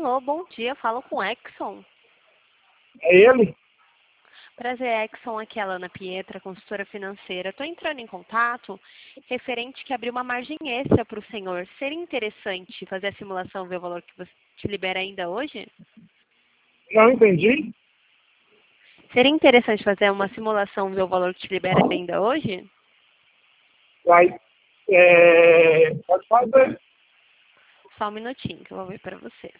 Alô, bom dia. Falo com Exxon. É ele? Prazer, Exxon. Aqui é a Lana Pietra, consultora financeira. Estou entrando em contato referente que abriu uma margem extra para o senhor. Seria interessante fazer a simulação, ver o valor que você te libera ainda hoje? Não entendi. Seria interessante fazer uma simulação, ver o valor que te libera ainda hoje? Vai. Pode fazer. Só um minutinho que eu vou ver para você.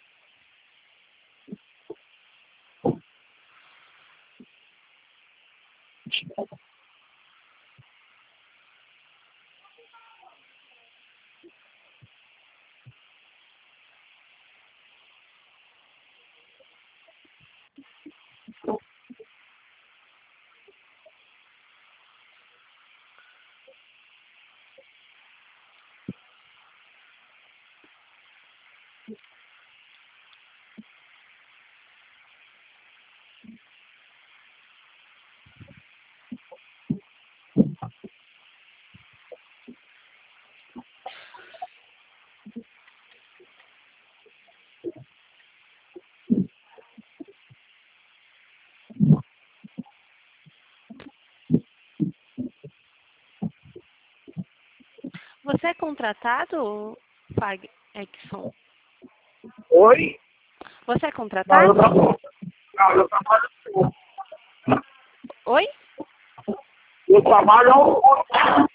Você é contratado, Exxon? Oi? Você é Não, contratado? eu trabalho. Oi? Eu trabalho.